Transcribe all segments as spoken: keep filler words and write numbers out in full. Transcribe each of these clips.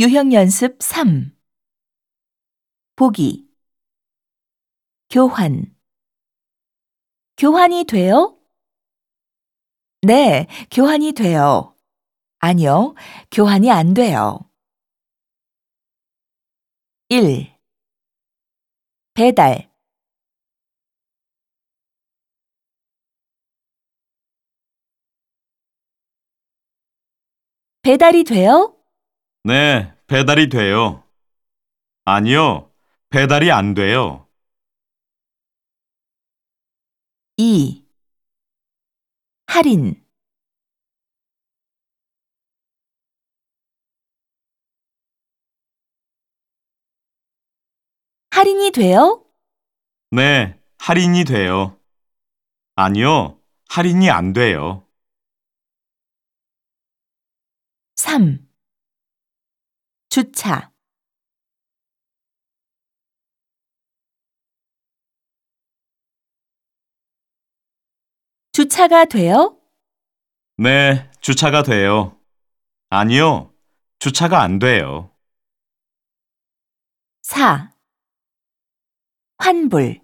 유형 연습 삼. 보기. 교환. 교환이 돼요? 네, 교환이 돼요. 아니요, 교환이 안 돼요. 일. 배달. 배달이 돼요? 네, 배달이 돼요. 아니요, 배달이 안 돼요. 이. 할인. 할인이 돼요? 네, 할인이 돼요. 아니요, 할인이 안 돼요. 삼. 주차. 주차가 돼요? 네, 주차가 돼요. 아니요, 주차가 안 돼요. 사. 환불.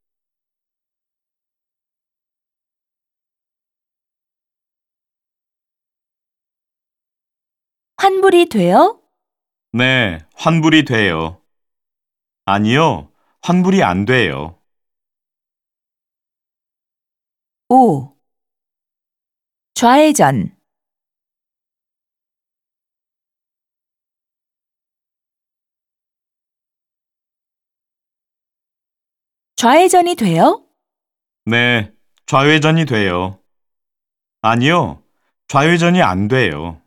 환불이 돼요? 네, 환불이 돼요. 아니요, 환불이 안 돼요. 오. 좌회전. 좌회전이 돼요? 네, 좌회전이 돼요. 아니요, 좌회전이 안 돼요.